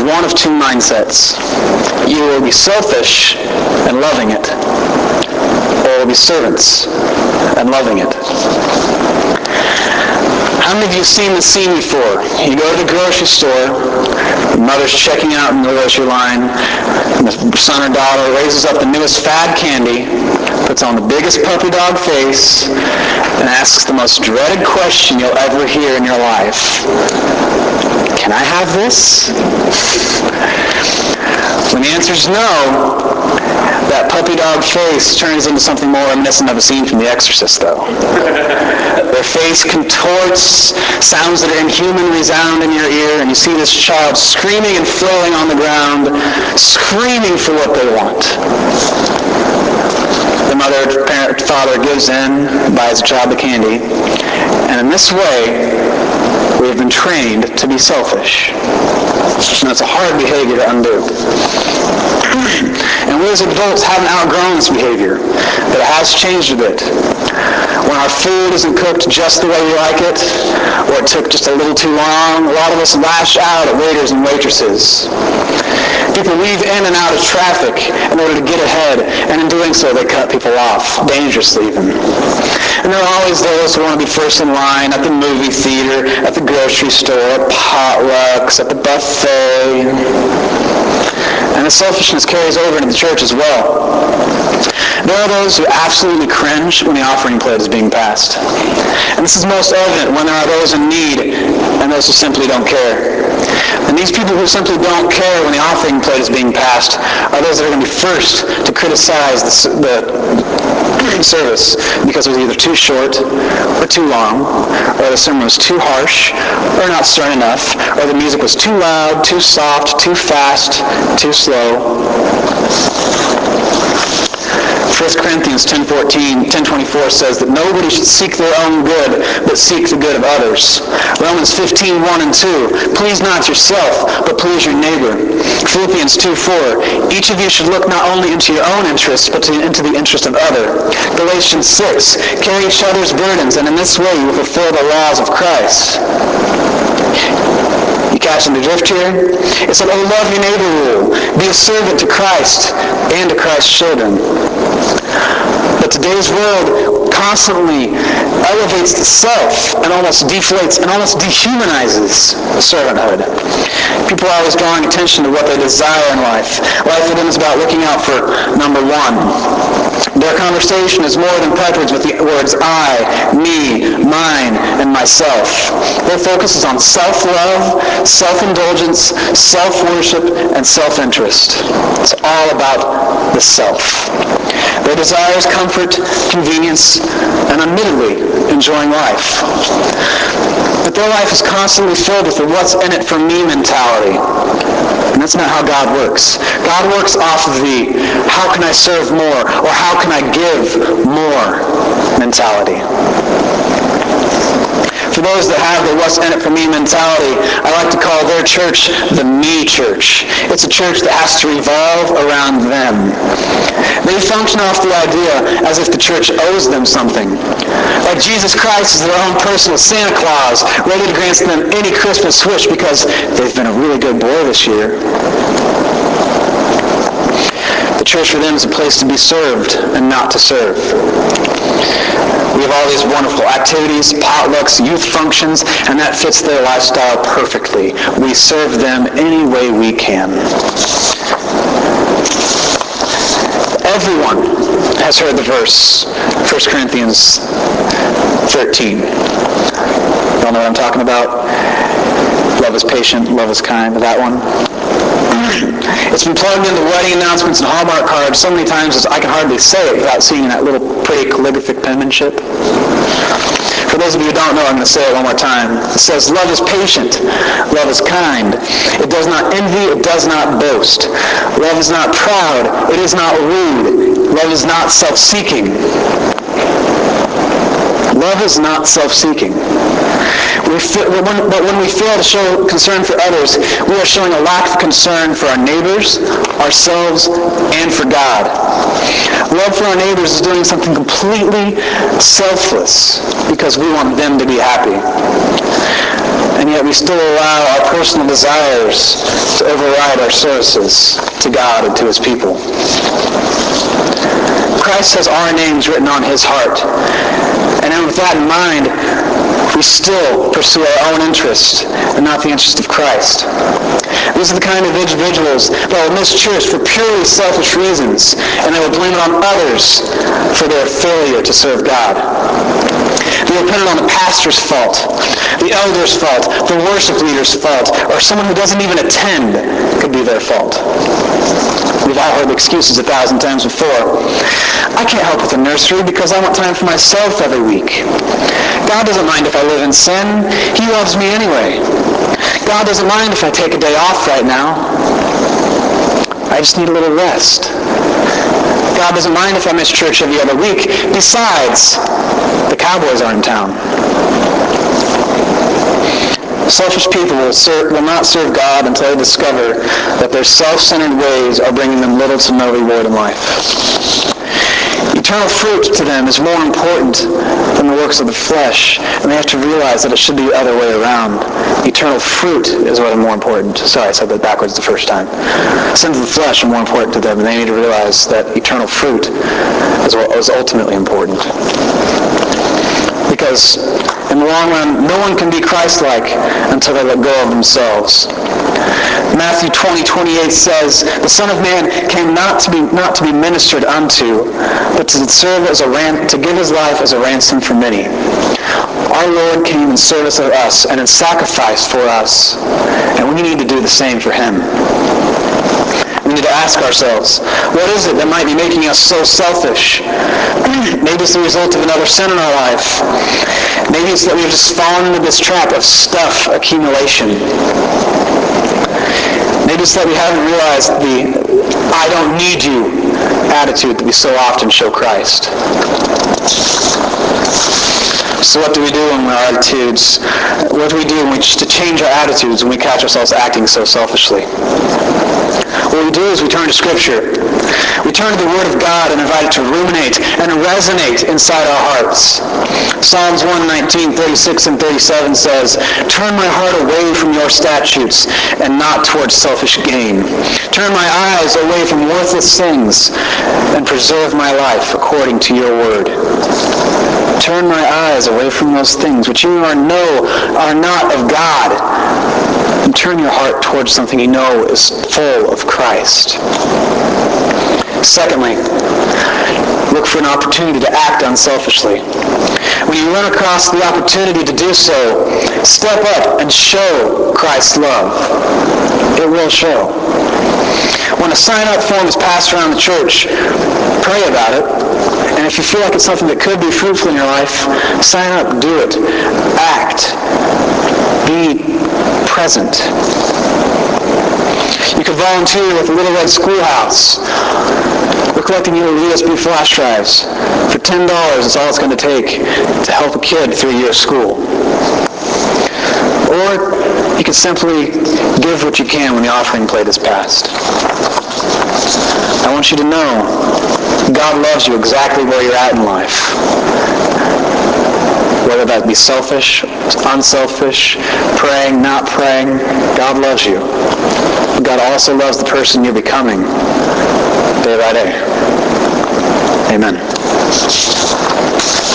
one of two mindsets. You will be selfish and loving it, or will be servants and loving it. How many of you have seen this scene before? You go to the grocery store, the mother's checking out in the grocery line, and the son or daughter raises up the newest fad candy, puts on the biggest puppy dog face, and asks the most dreaded question you'll ever hear in your life. Can I have this? When the answer is no, that puppy dog face turns into something more reminiscent of a scene from The Exorcist, though. Their face contorts, sounds that are inhuman resound in your ear, and you see this child screaming and flailing on the ground, screaming for what they want. The mother, parent, father gives in, buys the child the candy, and in this way, we have been trained to be selfish. And that's a hard behavior to undo. And we as adults haven't outgrown this behavior, but it has changed a bit. When our food isn't cooked just the way we like it, or it took just a little too long, a lot of us lash out at waiters and waitresses. People weave in and out of traffic in order to get ahead, and in doing so, they cut people off, dangerously even. And there are always those who want to be first in line at the movie theater, at the grocery store, at potlucks, at the buffet. And the selfishness carries over into the church as well. There are those who absolutely cringe when the offering plate is being passed. And this is most evident when there are those in need and those who simply don't care. And these people who simply don't care when the offering plate is being passed are those that are going to be first to criticize the service because it was either too short or too long, or the sermon was too harsh or not stern enough, or the music was too loud, too soft, too fast, too slow. 1 Corinthians 10:24 says that nobody should seek their own good, but seek the good of others. Romans 15:1 and 2, please not yourself, but please your neighbor. Philippians 2:4, each of you should look not only into your own interests, but into the interest of other. Galatians 6, carry each other's burdens, and in this way you will fulfill the laws of Christ. You catching the drift here? It's an oh, love your neighbor rule. Be a servant to Christ and to Christ's children. But today's world constantly elevates the self and almost deflates and almost dehumanizes servanthood. People are always drawing attention to what they desire in life. Life for them is about looking out for number one. Their conversation is more than peppered with the words I, me, mine, and myself. Their focus is on self-love, self-indulgence, self-worship, and self-interest. It's all about the self. Their desire is comfort, convenience, and admittedly, enjoying life. But their life is constantly filled with the what's in it for me mentality. And that's not how God works. God works off of the how can I serve more or how can I give more mentality. For those that have the what's in it for me mentality, I like to call their church the me church. It's a church that has to revolve around them. They function off the idea as if the church owes them something. Like Jesus Christ is their own personal Santa Claus, ready to grant them any Christmas wish because they've been a really good boy this year. The church for them is a place to be served and not to serve. We have all these wonderful activities, potlucks, youth functions, and that fits their lifestyle perfectly. We serve them any way we can. Everyone has heard the verse, 1 Corinthians 13. You all know what I'm talking about? Love is patient, love is kind, that one. It's been plugged into wedding announcements and Hallmark cards so many times as I can hardly say it without seeing that little pretty calligraphic penmanship. For those of you who don't know, I'm going to say it one more time. It says, love is patient, love is kind. It does not envy, it does not boast. Love is not proud, it is not rude. Love is not self-seeking. Love is not self-seeking. But when we fail to show concern for others, we are showing a lack of concern for our neighbors, ourselves, and for God. Love for our neighbors is doing something completely selfless because we want them to be happy. And yet we still allow our personal desires to override our services to God and to his people. Christ has our names written on his heart. And then with that in mind, we still pursue our own interest and not the interest of Christ. These are the kind of individuals that will miss church for purely selfish reasons, and they will blame it on others for their failure to serve God. They will put it on the pastor's fault, the elder's fault, the worship leader's fault, or someone who doesn't even attend could be their fault. We've all heard excuses 1,000 times before. I can't help with the nursery because I want time for myself every week. God doesn't mind if I live in sin. He loves me anyway. God doesn't mind if I take a day off right now. I just need a little rest. God doesn't mind if I miss church every other week. Besides, the Cowboys are in town. Selfish people will not serve God until they discover that their self-centered ways are bringing them little to no reward in life. Eternal fruit to them is more important than the works of the flesh, and they have to realize that it should be the other way around. Eternal fruit is what is more important. Sorry, I said that backwards the first time. Sins of the flesh are more important to them, and they need to realize that eternal fruit is what is ultimately important. Because in the long run, no one can be Christ-like until they let go of themselves. Matthew 20:28 says, "The Son of Man came not to be ministered unto, but to serve to give his life as a ransom for many." Our Lord came in service of us and in sacrifice for us, and we need to do the same for him. We need to ask ourselves, what is it that might be making us so selfish? Maybe it's the result of another sin in our life. Maybe it's that we've just fallen into this trap of stuff accumulation. Maybe it's that we haven't realized the "I don't need you" attitude that we so often show Christ. So what do we do when our attitudes, what do we do to change our attitudes when we catch ourselves acting so selfishly? What we do is we turn to Scripture. We turn to the Word of God and invite it to ruminate and resonate inside our hearts. Psalms 119, 36 and 37 says, "Turn my heart away from your statutes and not towards selfish gain. Turn my eyes away from worthless things and preserve my life according to your word." Turn my eyes away from those things which you know are not of God, and turn your heart towards something you know is full of Christ. Secondly, look for an opportunity to act unselfishly. When you run across the opportunity to do so, step up and show Christ's love. It will show. When a sign-up form is passed around the church, pray about it. And if you feel like it's something that could be fruitful in your life, sign up, do it, act, be present. You could volunteer with the Little Red Schoolhouse. We're collecting USB flash drives. For $10 is all it's going to take to help a kid through a year of school. Or you could simply give what you can when the offering plate is passed. I want you to know God loves you exactly where you're at in life. Whether that be selfish, unselfish, praying, not praying, God loves you. God also loves the person you're becoming day by day. Amen.